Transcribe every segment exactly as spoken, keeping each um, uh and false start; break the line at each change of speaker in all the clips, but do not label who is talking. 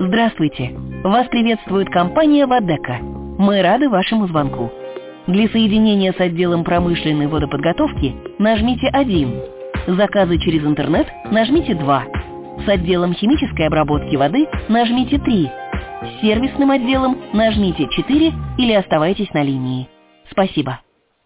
Здравствуйте! Вас приветствует компания «Водека». Мы рады вашему звонку. Для соединения с отделом промышленной водоподготовки нажмите один. Заказы через интернет нажмите два. С отделом химической обработки воды нажмите три. С сервисным отделом нажмите четыре или оставайтесь на линии. Спасибо.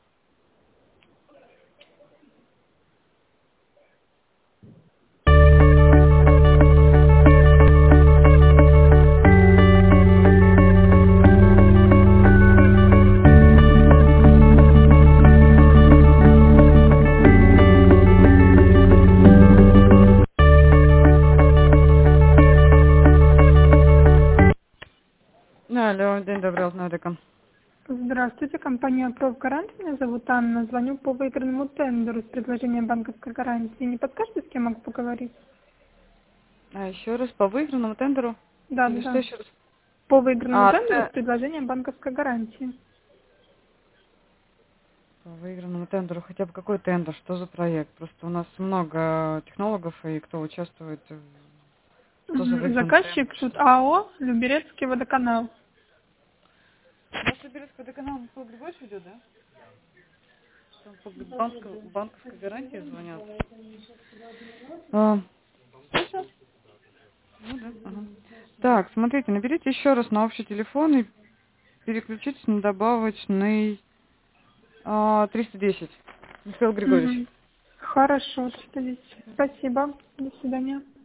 Алло, день добрый, Алтнадека.
Здравствуйте, компания «Профгарант». Меня зовут Анна. Звоню по выигранному тендеру с предложением банковской гарантии. Не подскажете, с кем могу поговорить?
А еще раз, по выигранному тендеру?
Да,
Или
да.
что еще раз?
По выигранному
А,
тендеру
т-
с предложением банковской гарантии.
По выигранному тендеру, хотя бы какой тендер, что за проект? Просто у нас много технологов, и кто участвует, в- что за
Мгм.
выигранный
Заказчик
тендер?
тут АО «Люберецкий водоканал».
Ваш Сибирский водоканал Михаил Григорьевич ведет, да? Там по банковской, банковской гарантии звонят. А, слышно? Ну да, ага. Так, смотрите, наберите еще раз на общий телефон и переключитесь на добавочный а, триста десять. Михаил Григорьевич.
Мгм. Хорошо, триста десять. Спасибо. До свидания.